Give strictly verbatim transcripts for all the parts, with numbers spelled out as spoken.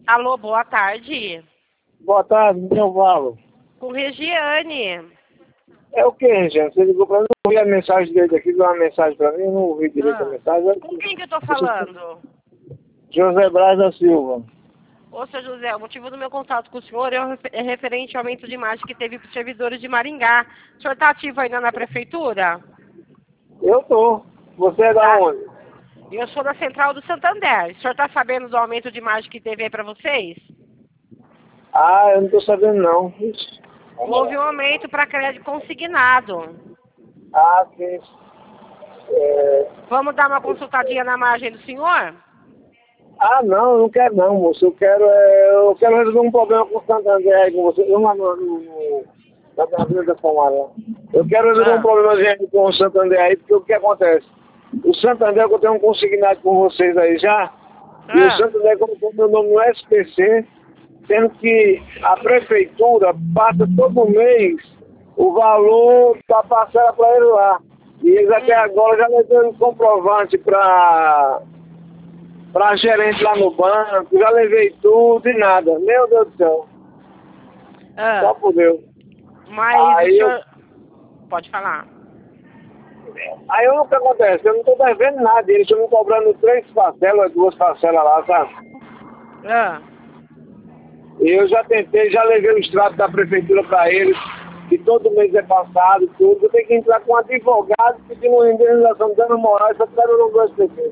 Alô, boa tarde. Boa tarde, meu falo. Com Regiane. É o que, gente? Você ligou pra mim, eu ouvi a mensagem dele aqui, deu uma mensagem pra mim, eu não ouvi direito a Ah, mensagem. com quem que eu tô falando? José Braz da Silva. Ô, seu José, o motivo do meu contato com o senhor é o refer- é referente ao aumento de imagem que teve para os servidores de Maringá. O senhor está ativo ainda na prefeitura? Eu tô. Você é da Tá. onde? Eu sou da Central do Santander. O senhor está sabendo do aumento de imagem que teve aí para vocês? Ah, eu não tô sabendo não. Ixi. Houve um aumento para crédito consignado. Ah, sim. É... Vamos dar uma consultadinha na margem do senhor? Ah, não, eu não quero não, moço. Eu quero, é... eu quero resolver um problema com o Santander aí com você. Eu, no, no, no, na Avenida da Palmar. Eu quero resolver um Ah, problema com o Santander aí, porque o que acontece? O Santander, que eu tenho um consignado com vocês aí já, e o ah, Santander colocou meu nome no S P C, sendo que a prefeitura passa todo mês o valor da parcela para ele lá. E eles até hum, agora já levaram comprovante para para gerente lá no banco, já levei tudo e nada. Meu Deus do céu, ah. só por Deus. Mas o Aí eu, senhor... Pode falar. aí eu, o que acontece? Eu não estou devendo nada, eles estão me cobrando três parcelas, duas parcelas lá, sabe? Ah. E eu já tentei, já levei o extrato da prefeitura para eles, que todo mês é passado, tudo. Eu tenho que entrar com um advogado pedindo uma indenização, dando moral, só quero o nome do S P C.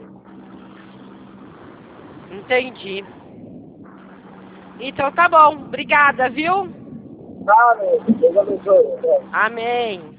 Entendi. Então tá bom. Obrigada, viu? Tá, meu, Deus abençoe. Amém.